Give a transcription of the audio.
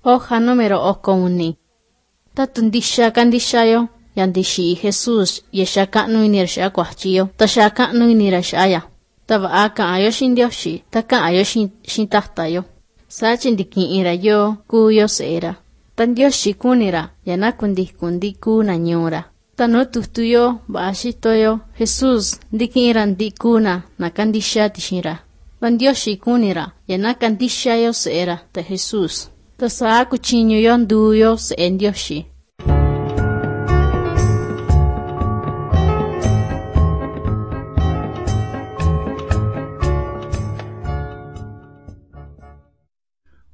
Hoja número 1. Tatundisha kandishayo, yandishi Jesús, yeshaka nuinir shakwachio, tashaka nuinira shaya. Tava aka ayoshin dioshi, taka ayoshin shintahtayo. Sachin dikin ira yo, kuyo sera. Tan dioshi kunira, kundi kuna nyora. Tano tuyo, baashitoyo, Jesús, dikin iran dikuna, nakandisha tishira. Tan dioshi kunira, kandisha yo sera, ta Jesús. Tasa kuchinyo yon duyo se en dioshi.